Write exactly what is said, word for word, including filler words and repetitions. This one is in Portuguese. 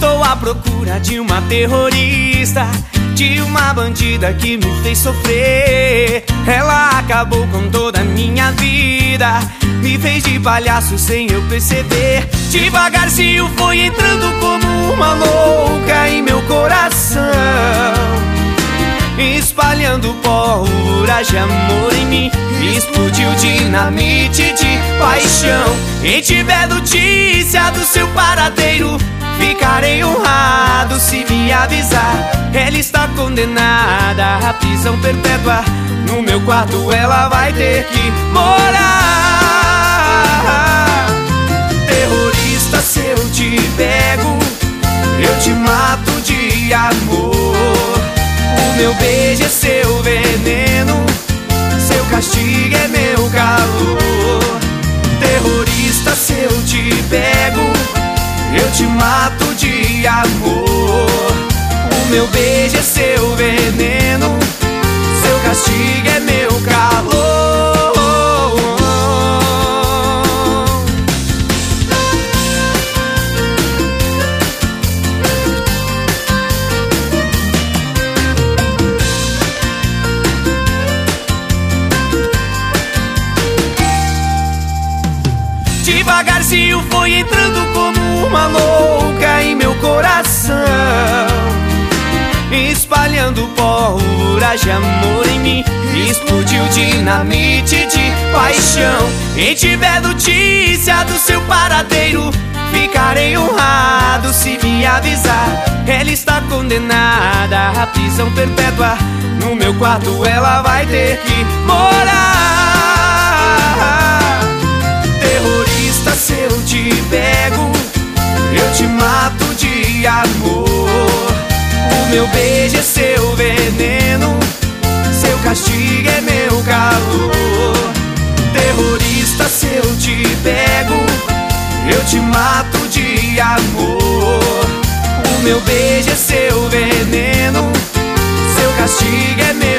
Estou à procura de uma terrorista, de uma bandida que me fez sofrer. Ela acabou com toda a minha vida, me fez de palhaço sem eu perceber. Devagarzinho foi entrando como uma louca em meu coração, espalhando pólvora de amor em mim. Explodiu dinamite de paixão. Quem tiver notícia do seu paradeiro, ficarei honrado se me avisar. Ela está condenada à prisão perpétua, no meu quarto ela vai ter que morar. Terrorista, se eu te pego, eu te mato de amor. O meu beijo é seu veneno, seu castigo é meu calor. Terrorista, se eu te pego, eu te mato de amor. O meu beijo é seu veneno, seu castigo é meu calor. Devagarzinho foi entrando como uma louca em meu coração, espalhando pólvora de amor em mim. Explodiu dinamite de paixão. Quem tiver notícia do seu paradeiro, ficarei honrado se me avisar. Ela está condenada à prisão perpétua, no meu quarto ela vai ter que morar. Terrorista, se eu te pego, eu te mato de amor. O meu beijo é seu veneno, seu castigo é meu calor. Terrorista, se eu te pego, eu te mato de amor. O meu beijo é seu veneno, seu castigo é meu